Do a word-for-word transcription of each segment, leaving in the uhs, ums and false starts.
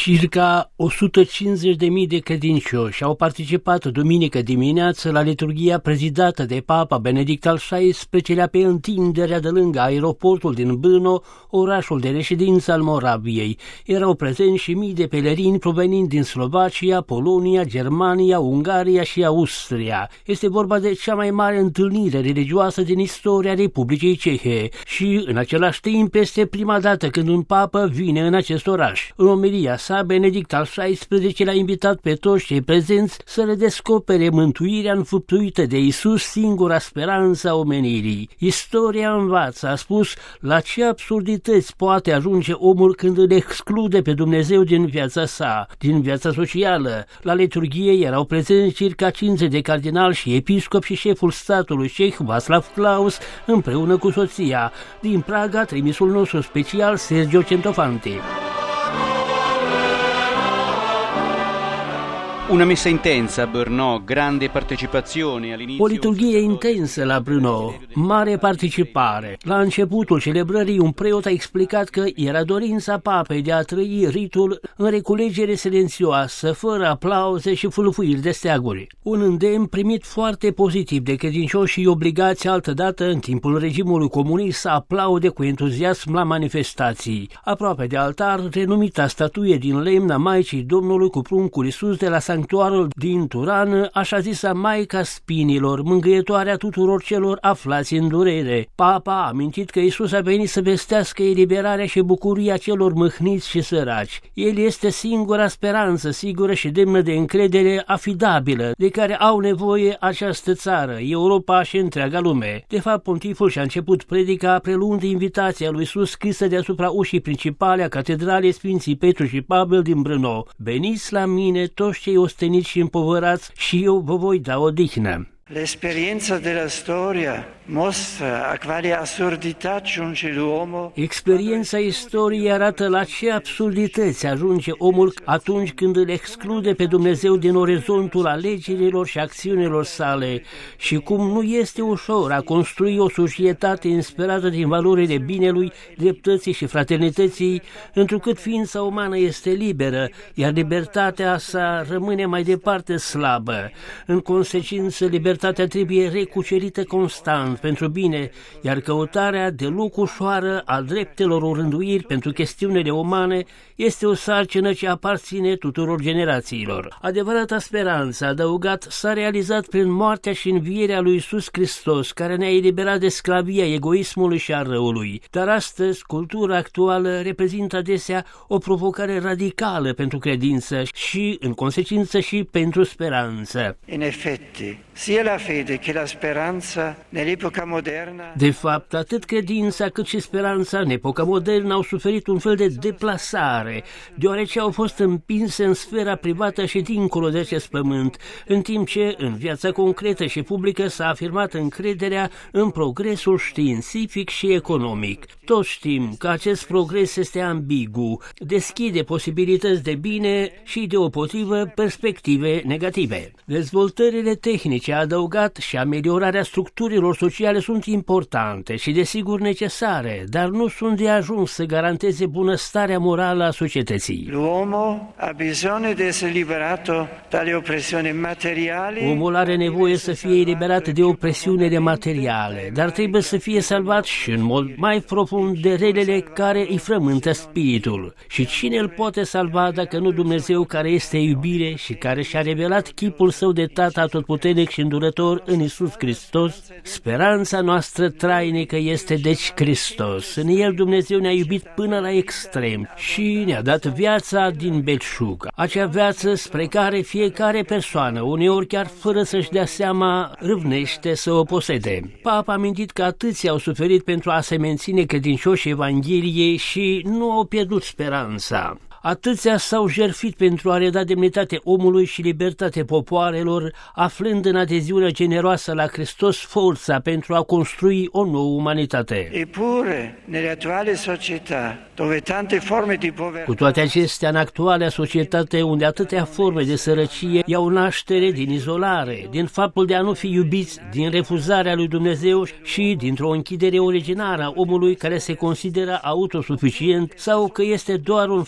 Circa o sută cincizeci de mii de credincioși au participat duminică dimineață la liturghia prezidată de Papa Benedict al șaisprezecelea pe întinderea de lângă aeroportul din Brno, orașul de reședință al Moraviei. Erau prezenți și mii de pelerini provenind din Slovacia, Polonia, Germania, Ungaria și Austria. Este vorba de cea mai mare întâlnire religioasă din istoria Republicii Cehe și, în același timp, este prima dată când un papă vine în acest oraș. În omelia sa, Benedict al șaisprezecelea a invitat pe toți cei prezenți să redescopere mântuirea înfăptuită de Iisus, singura speranță a omenirii. Istoria învață, a spus, la ce absurdități poate ajunge omul când îl exclude pe Dumnezeu din viața sa, din viața socială. La liturghie erau prezenți circa cincizeci de cardinali și episcopi și șeful statului ceh, Václav Klaus, împreună cu soția. Din Praga, trimisul nostru special, Sergio Centofanti. Una messa intensa a Brno, grande partecipazione all'inizio. O liturghie intensă la Brno, mare participare. La începutul celebrării, un preot a explicat că era dorința papei de a trăi ritul în reculegere silențioasă, fără aplauze și fâlfâiri de steaguri. Un îndemn primit foarte pozitiv de credincioși și obligați altădată în timpul regimului comunist să aplaude cu entuziasm la manifestații. Aproape de altar, renumita statuie din lemn a Maicii Domnului cu pruncul Iisus de la sanctuarul din Turan, așa zisa Maica Spinilor, mângâietoarea tuturor celor aflați în durere. Papa a amintit că Iisus a venit să vestească eliberarea și bucuria celor mâhniți și săraci. El este singura speranță, sigură și demnă de încredere, afidabilă, de care au nevoie această țară, Europa și întreaga lume. De fapt, pontiful și-a început predica preluând invitația lui Iisus scrisă deasupra ușii principale a catedralei Sfinții Petru și Pavel din Brno. Veniți la mine toți cei osteniți și împovărați și eu vă voi da odihnă. L'esperienza della storia mostra a quale assurdità giunge l'uomo. Experiența istoriei arată la ce absurdități ajunge omul atunci când îl exclude pe Dumnezeu din orizontul alegerilor și acțiunilor sale și cum nu este ușor a construi o societate inspirată din valorile binelui, dreptății și fraternității, întrucât ființa umană este liberă, iar libertatea sa rămâne mai departe slabă. În consecință, libertatea trebuie recucerită constant pentru bine, iar căutarea de loc ușoară a dreptelor orânduiri pentru chestiunile umane este o sarcină ce aparține tuturor generațiilor. Adevărata speranță, adăugat, s-a realizat prin moartea și învierea lui Iisus Hristos, care ne-a eliberat de sclavia egoismului și a răului. Dar astăzi, cultura actuală reprezintă adesea o provocare radicală pentru credință și, în consecință, și pentru speranță. In effetti, sia la fede che la speranza nell'epoca moderna. De fapt, atât credința cât și speranța în epoca modernă au suferit un fel de deplasare, deoarece au fost împinse în sfera privată și dincolo de acest pământ, în timp ce, în viața concretă și publică, s-a afirmat încrederea în progresul științific și economic. Toți știm că acest progres este ambigu, deschide posibilități de bine și, deopotrivă, perspective negative. Dezvoltările tehnice, adăugat, și ameliorarea structurilor sociale sunt importante și desigur necesare, dar nu sunt de ajuns să garanteze bunăstarea morală a societății. L'uomo ha bisogno di essere liberato dalle oppressioni materiali. Omul are nevoie să fie eliberat de opresiunile materiale, dar trebuie să fie salvat și în mod mai profund de relele care îi frământă spiritul. Și cine îl poate salva dacă nu Dumnezeu, care este iubire și care și-a revelat chipul său de Tată atotputernic și îndurător în Iisus Hristos? Speranța noastră trainică este deci Hristos. În El Dumnezeu ne-a iubit până la extrem și ne-a dat viața din belșug. Acea viață spre care fiecare persoană, uneori chiar fără să-și dea seama, râvnește să o posede. Papa a amintit că atâția au suferit pentru a se menține credincioși Evangheliei și nu au pierdut speranța. Atâția s-au jertfit pentru a reda demnitate omului și libertate popoarelor, aflând în adeziunea generoasă la Hristos forța pentru a construi o nouă umanitate. Eppure, nelle attuali società, dove tante forme di povertà. Cu toate acestea, în actuala societate, unde atâtea forme de sărăcie iau naștere din izolare, din faptul de a nu fi iubiți, din refuzarea lui Dumnezeu și dintr-o închidere originară a omului care se consideră autosuficient sau că este doar un fapt insignifiant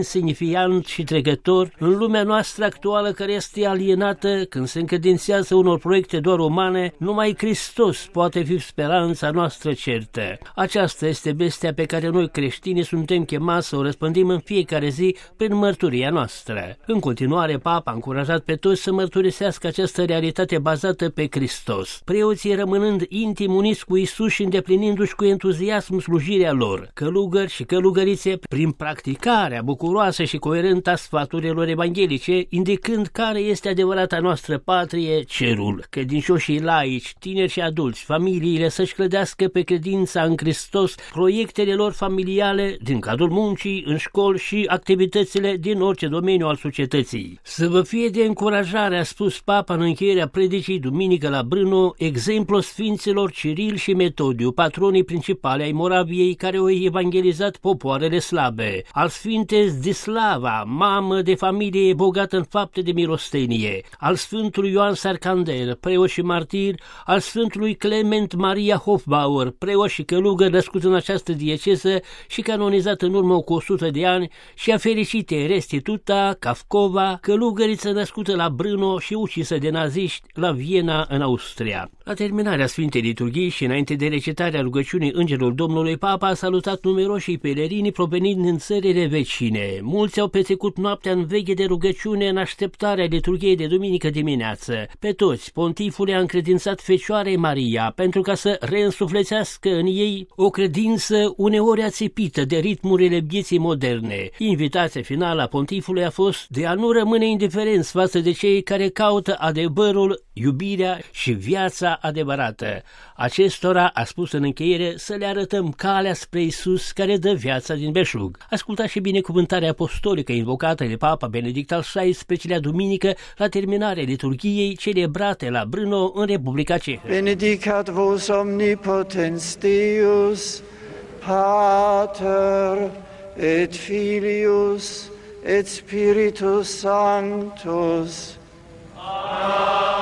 nesemnifiant și trecător în lumea noastră actuală care este alienată când se încredințează unor proiecte doar umane, numai Hristos poate fi speranța noastră certă. Aceasta este bestia pe care noi creștinii suntem chemați să o răspândim în fiecare zi prin mărturia noastră. În continuare, Papa a încurajat pe toți să mărturisească această realitate bazată pe Hristos, preoții rămânând intim uniți cu Isus și îndeplinindu-și cu entuziasm slujirea lor, călugări și călugărițe, prin practicarea bucuroasă și coerentă a sfaturilor evanghelice, indicând care este adevărata noastră patrie, cerul. Credincioșii laici, tineri și adulți, familiile să-și clădească pe credința în Hristos proiectele lor familiale din cadrul muncii, în școli și activitățile din orice domeniu al societății. Să vă fie de încurajare, a spus Papa în încheierea predicii duminică la Brno, exemplul sfinților Ciril și Metodiu, patronii principali ai Moraviei care au evangelizat popoarele slabe, al Sfintei Zdislava, mamă de familie bogată în fapte de milostenie, al Sfântului Ioan Sarcandel, preot și martir, al Sfântului Clement Maria Hofbauer, preot și călugăr născut în această dieceză și canonizat în urmă cu o sută de ani, și a fericitei Restituta Kafkova, călugăriță născută la Brno și ucisă de naziști la Viena, în Austria. La terminarea Sfintei Liturghii și înainte de recitarea rugăciunii Îngerul Domnului, Papa a salutat numeroșii pelerini provenind din țările vecine. Mulți au petrecut noaptea în veche de rugăciune în așteptarea liturghiei de duminică dimineață. Pe toți, pontiful a încredințat Fecioarei Maria pentru ca să reînsuflețească în ei o credință uneori ațipită de ritmurile vieții moderne. Invitația finală a pontifului a fost de a nu rămâne indiferenți față de cei care caută adevărul, iubirea și viața adevărată. Acestora, a spus în încheiere, să le arătăm calea spre Isus care dă viața din belșug. Ascultați și binecuvântarea apostolică invocată de Papa Benedict al șaisprezecelea duminică la terminarea liturghiei celebrate la Brno, în Republica Cehă. Benedicat vos omnipotens Deus, Pater et Filius et Spiritus Sanctus. Amen.